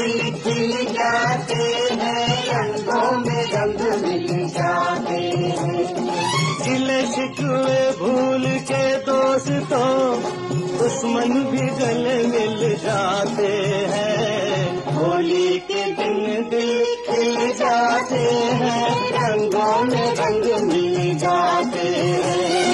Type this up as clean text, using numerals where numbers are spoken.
दिल खिल जाते हैं, रंगों में रंग मिल जाते हैं। गिले शिकवे भूल के दोस्तों दुश्मन भी गले मिल जाते हैं। होली के दिन दिल खिल जाते हैं, रंगों में रंग मिल जाते हैं।